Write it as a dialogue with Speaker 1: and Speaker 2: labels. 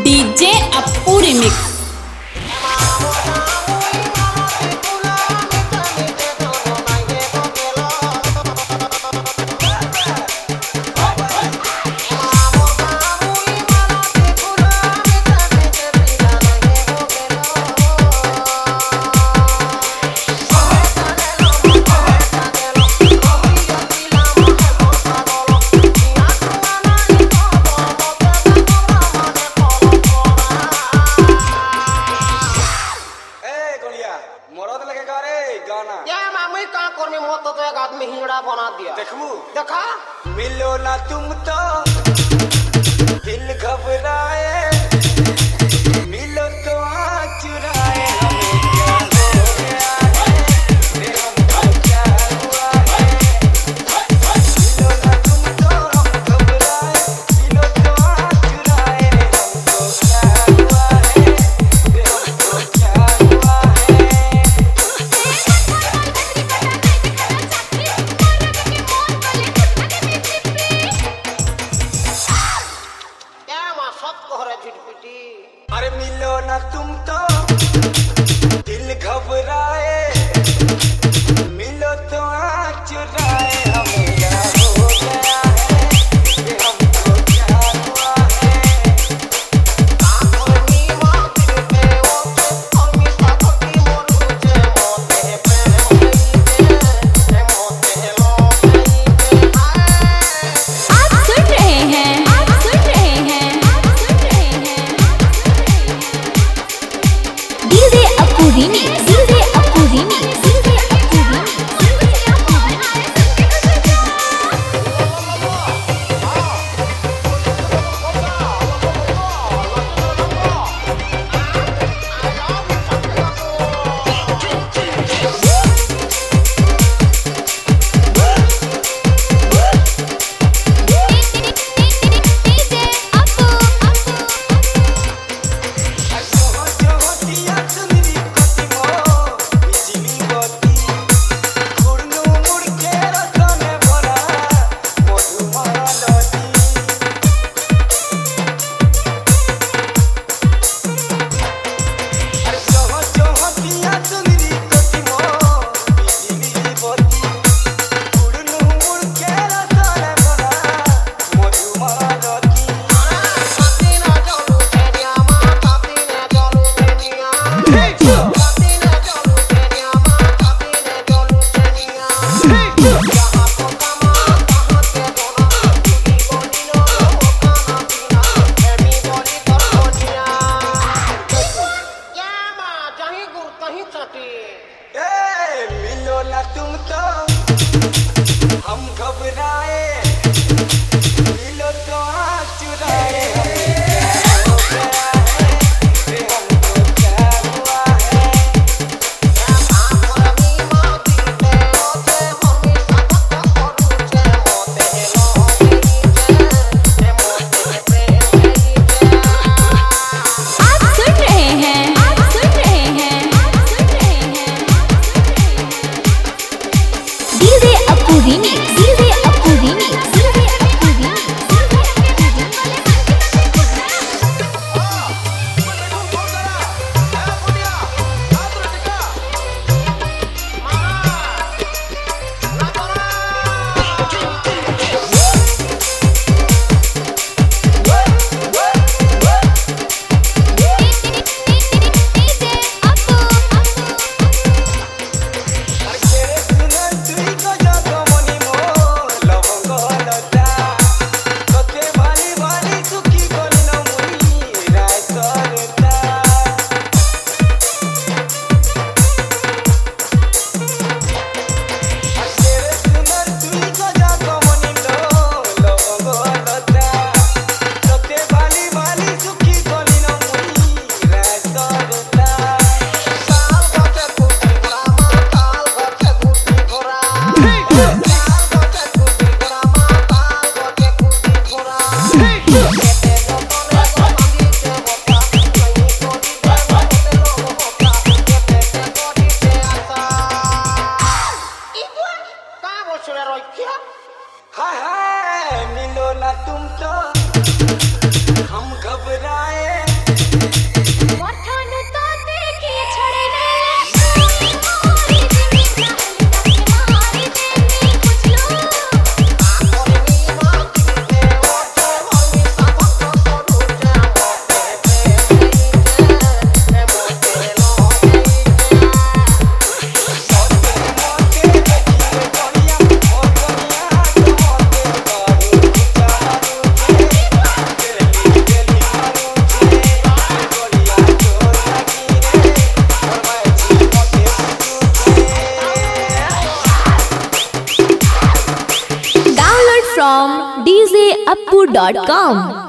Speaker 1: DJ Appu remix.
Speaker 2: मरद लगेगा रे गाना
Speaker 3: क्या मामी का कर में मत तो एक आदमी हिंगड़ा बना दिया।
Speaker 2: देखबू
Speaker 3: देखा
Speaker 2: मिलो ना तुम तो दिल घबराए, मिलो तो आँख चुराए, हमें क्या हो गया है, रे हमको क्या हुआ है। मिलो ना तुम तो घबराए, मिलो तो आँख चुराए, रे हमको क्या हुआ है, रे हमको क्या हुआ है।
Speaker 3: क्या मां सब कह रहे झिटपिटी।
Speaker 2: अरे मिलो ना तुम तो दिल घबराए, मिलो तो आँख चुराए, हमें क्या हो गया है, ये हमको क्या हुआ है।
Speaker 3: आंखों में मौत पे ओते और मिटा कोटी मोर तुझे मोते है प्रेम गई मोते है लो गई हाय।
Speaker 1: आप सुन रहे हैं, आप सुन रहे हैं, आप सुन रहे हैं DJ Appu remix, DJ Appu appu.com